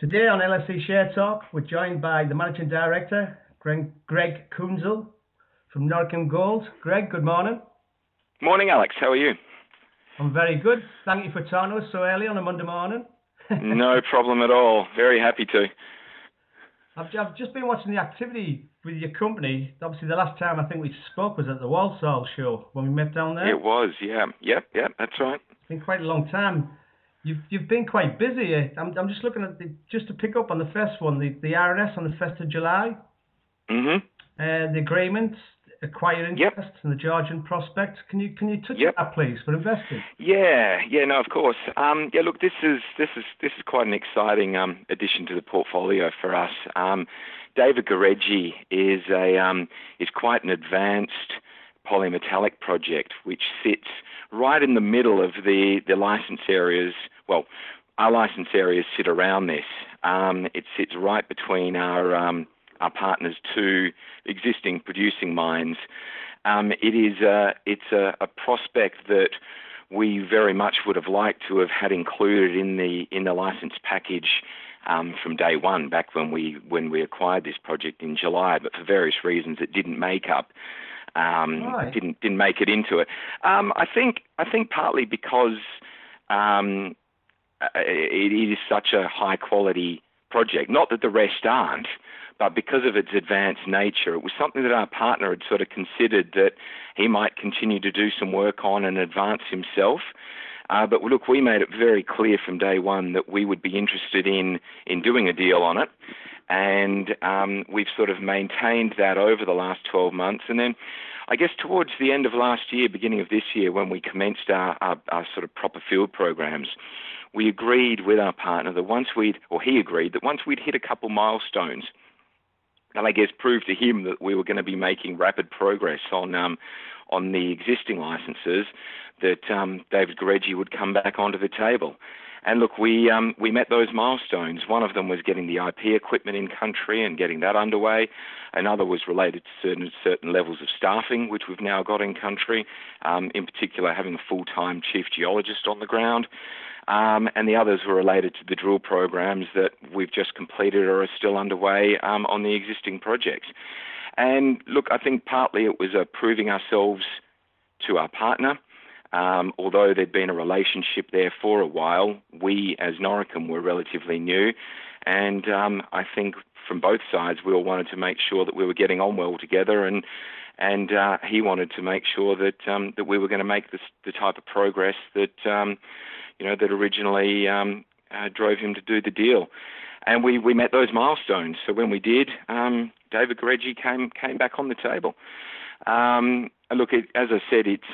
Today on LSE Share Talk, we're joined by the Managing Director, Greg Kuenzel from Noricum Gold. Greg, good morning. Morning, Alex. How are you? I'm very good. Thank you for talking to us so early on a Monday morning. No problem at all. Very happy to. I've just been watching the activity with your company. Obviously, the last time I think we spoke was at the Walsall show when we met down there. It was, yeah. Yep, that's right. It's been quite a long time. You've been quite busy. I'm just looking at just to pick up on the first one, the RNS on the 1st of July. Mm-hmm. The agreement, acquire interest in the Georgian prospect. Can you touch on that, please, for investors? Yeah, no, of course. Look, this is quite an exciting addition to the portfolio for us. David Gureggi is quite an advanced polymetallic project which sits right in the middle of the license areas. Well, our license areas sit around this. It sits right between our partners' two existing producing mines. It's a prospect that we very much would have liked to have had included in the license package from day one, back when we acquired this project in July, but for various reasons it didn't make up. Didn't make it into it. I think partly because it is such a high quality project. Not that the rest aren't, but because of its advanced nature, it was something that our partner had sort of considered that he might continue to do some work on and advance himself. But look, we made it very clear from day one that we would be interested in doing a deal on it. And we've sort of maintained that over the last 12 months. And then I guess towards the end of last year, beginning of this year, when we commenced our sort of proper field programs, we agreed with our partner that he agreed that once we'd hit a couple milestones, and I guess proved to him that we were going to be making rapid progress on the existing licenses, that David Gureggi would come back onto the table. And look, we met those milestones. One of them was getting the IP equipment in country and getting that underway. Another was related to certain levels of staffing, which we've now got in country, in particular having a full-time chief geologist on the ground. And the others were related to the drill programs that we've just completed or are still underway on the existing projects. And look, I think partly it was proving ourselves to our partner. Although there'd been a relationship there for a while, we as Noricum were relatively new. And I think from both sides, we all wanted to make sure that we were getting on well together, and he wanted to make sure that we were going to make the type of progress that that originally drove him to do the deal. And we met those milestones. So when we did, David Gureggi came back on the table. Look, as I said, it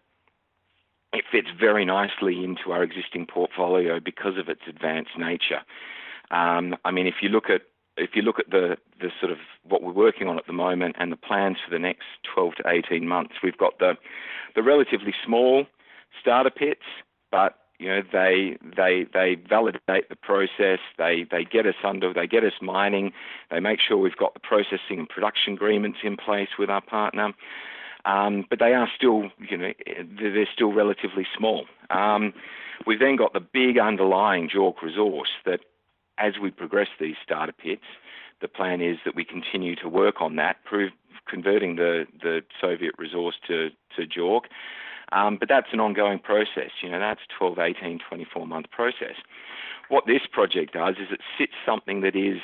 fits very nicely into our existing portfolio because of its advanced nature. I mean, if you look at the sort of what we're working on at the moment and the plans for the next 12 to 18 months, we've got the relatively small starter pits, but they validate the process. They get us mining. They make sure we've got the processing and production agreements in place with our partner. But they are still, they're still relatively small. We've then got the big underlying JORC resource that, as we progress these starter pits, the plan is that we continue to work on that, converting the Soviet resource to JORC. But that's an ongoing process. That's 12, 18, 24-month process. What this project does is it sits something that is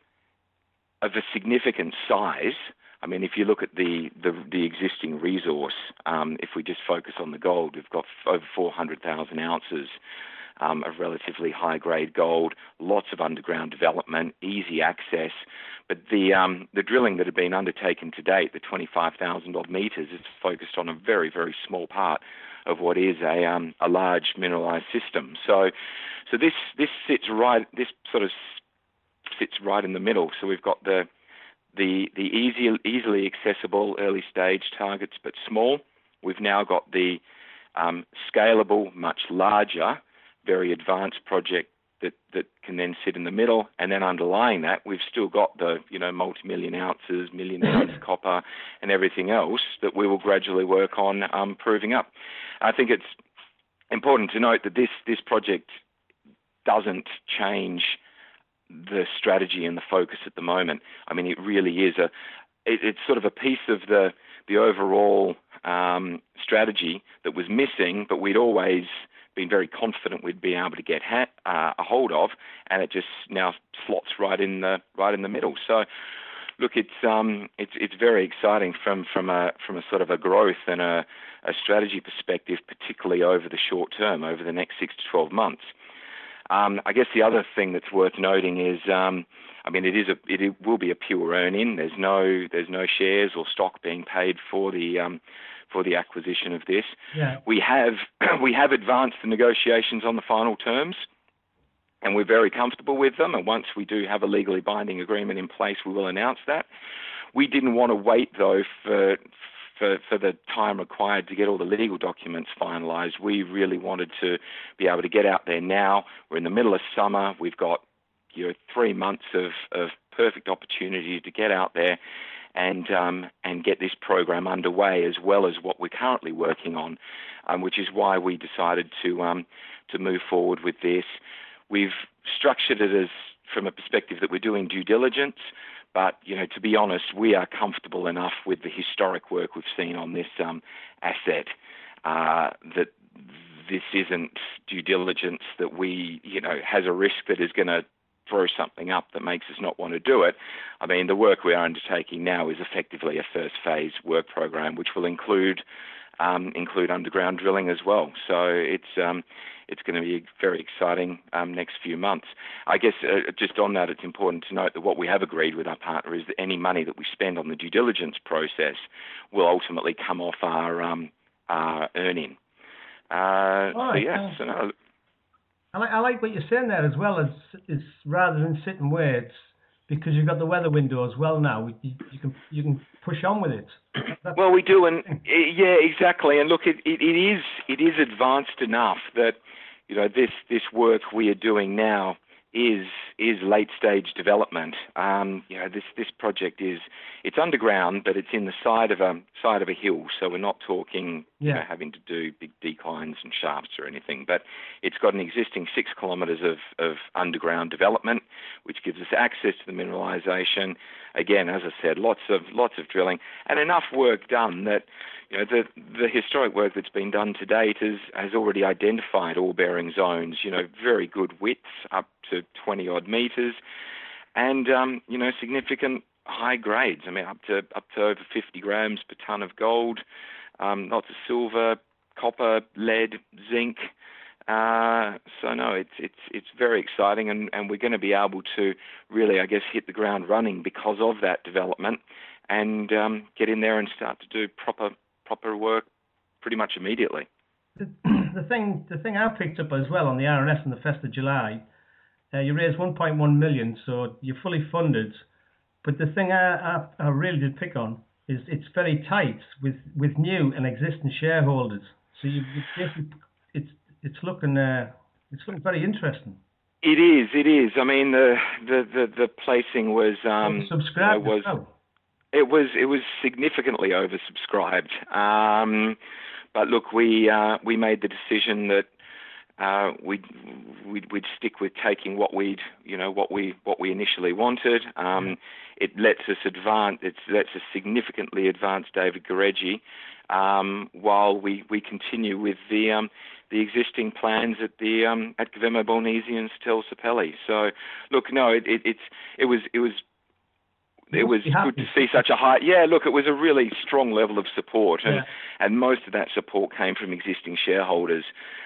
of a significant size. I mean, if you look at the existing resource, if we just focus on the gold, we've got over 400,000 ounces of relatively high-grade gold, lots of underground development, easy access. But the drilling that had been undertaken to date, the 25,000 odd metres, is focused on a very, very small part of what is a large mineralised system. So this sits right. This sort of sits right in the middle. So we've got the easily accessible early stage targets, but small. We've now got the scalable, much larger, very advanced project that can then sit in the middle, and then underlying that, we've still got the multi-million ounces, million ounce copper, and everything else that we will gradually work on proving up. I think it's important to note that this project doesn't change the strategy and the focus at the moment. I mean, it really is it's sort of a piece of the overall strategy that was missing, but we'd always been very confident we'd be able to get a hold of, and it just now slots right in the middle. So, look, it's very exciting from a sort of a growth and a strategy perspective, particularly over the short term, over the next 6 to 12 months. I guess the other thing that's worth noting is, I mean, it will be a pure earn-in. There's no shares or stock being paid for the acquisition of this. Yeah. We have advanced the negotiations on the final terms, and we're very comfortable with them. And once we do have a legally binding agreement in place, we will announce that. We didn't want to wait though for the time required to get all the legal documents finalised. We really wanted to be able to get out there now. We're in the middle of summer. We've got 3 months of perfect opportunity to get out there and get this program underway, as well as what we're currently working on, which is why we decided to move forward with this. We've structured it as from a perspective that we're doing due diligence, but to be honest, we are comfortable enough with the historic work we've seen on this asset that this isn't due diligence that we has a risk that is going to throw something up that makes us not want to do it. I mean, the work we are undertaking now is effectively a first phase work program, which will include underground drilling as well. So it's going to be very exciting next few months. I guess just on that, it's important to note that what we have agreed with our partner is that any money that we spend on the due diligence process will ultimately come off our earning. I like what you're saying there as well, as rather than sit and wait, because you've got the weather window as well now. You can push on with it. Well, we do, and yeah, exactly. And look, it is advanced enough that this work we are doing now is late stage development. This project it's underground, but it's in the side of a hill, so we're not talking having to do big declines and shafts or anything. But it's got an existing 6 kilometres of underground development, which gives us access to the mineralisation. Again, as I said, lots of drilling and enough work done that the historic work that's been done to date has already identified ore-bearing zones. Very good widths up to 20 odd metres, and significant high grades. I mean, up to over 50 grams per tonne of gold, lots of silver, copper, lead, zinc. So no, it's very exciting, and we're going to be able to really, I guess, hit the ground running because of that development, and get in there and start to do proper work pretty much immediately. The thing I picked up as well on the RNS on the 1st of July, you raised 1.1 million, so you're fully funded. But the thing I really did pick on is it's very tight with new and existing shareholders. So it's looking very interesting. It is. I mean, the placing was subscribed. It was significantly oversubscribed. But look, we made the decision that we'd stick with taking what we initially wanted. It lets us advance. It lets us significantly advance David Gureggi while we continue with the existing plans at Governo Bornese and Stelle Sapelli. So look, no, it was good to see such a high. Yeah, look, it was a really strong level of support, and most of that support came from existing shareholders,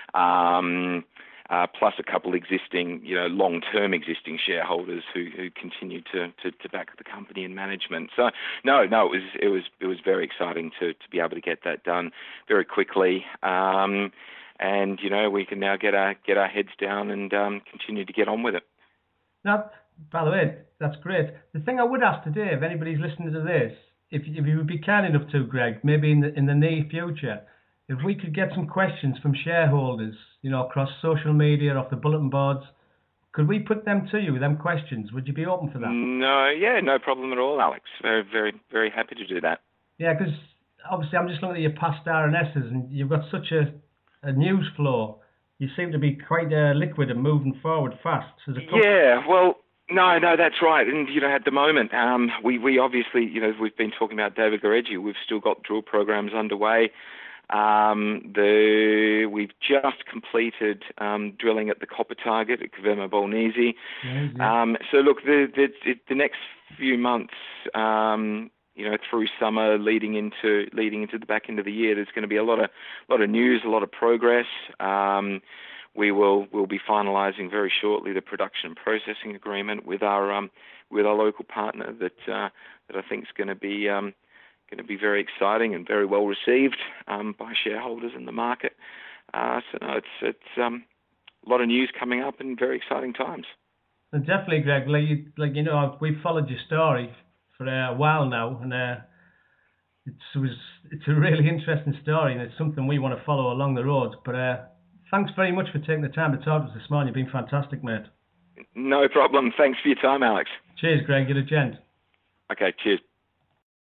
plus a couple existing, long-term existing shareholders who continued to back the company and management. So no, it was very exciting to be able to get that done very quickly, and we can now get our heads down and continue to get on with it. Now, by the way, that's great. The thing I would ask today, if anybody's listening to this, if you would be kind enough to, Greg, maybe in the near future, if we could get some questions from shareholders, across social media, off the bulletin boards, could we put them to you, them questions? Would you be open for that? No problem at all, Alex. Very, very, very happy to do that. Yeah, because obviously I'm just looking at your past RNSs, and you've got such a news flow. You seem to be quite liquid and moving forward fast. Yeah, well, No, that's right. And, at the moment, we obviously, we've been talking about David Goreji. We've still got drill programs underway. We've just completed drilling at the copper target at Caverna Bolnese. So look, the next few months, through summer, leading into the back end of the year, there's going to be a lot of news, a lot of progress. We'll be finalising very shortly the production and processing agreement with our local partner that I think is going to be very exciting and very well received by shareholders in the market. So no, it's a lot of news coming up and very exciting times. And definitely, Greg. We've followed your story for a while now, and it's a really interesting story, and it's something we want to follow along the road. But thanks very much for taking the time to talk to us this morning. You've been fantastic, mate. No problem. Thanks for your time, Alex. Cheers, Greg. You're a gent. Okay, cheers.